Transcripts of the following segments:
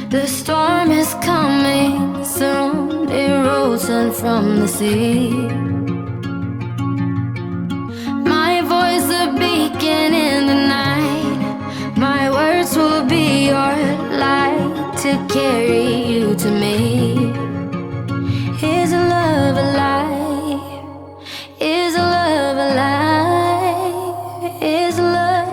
The storm is coming soon, erosion from the sea. My voice a beacon in the night. My words will be your light to carry you to me. Is love alive? Is love alive? Is love?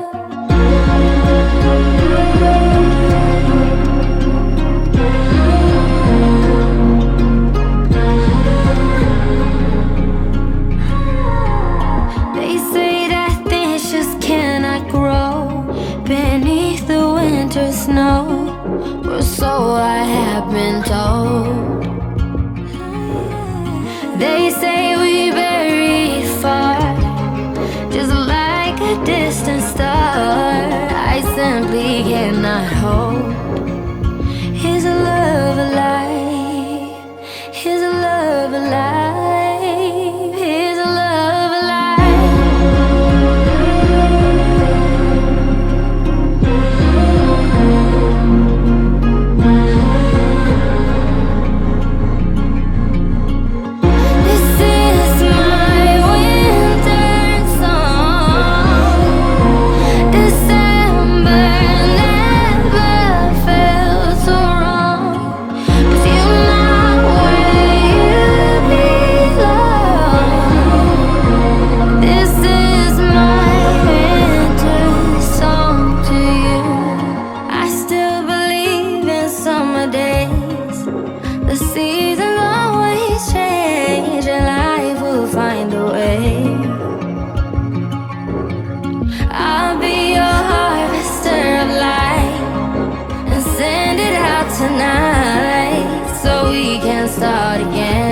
They say that things just cannot grow beneath the winter snow, or so I have been told. They say we very far, just like a distant star. I simply cannot hold. Is love alive? Is love alive? Is love alive? This is my winter song. December never felt so wrong. 'Cause you're not where you belong. This is my winter song to you. I still believe in summer days. The seasons always change, and life will find a way. I'll be your harvester of light and send it out tonight so we can start again.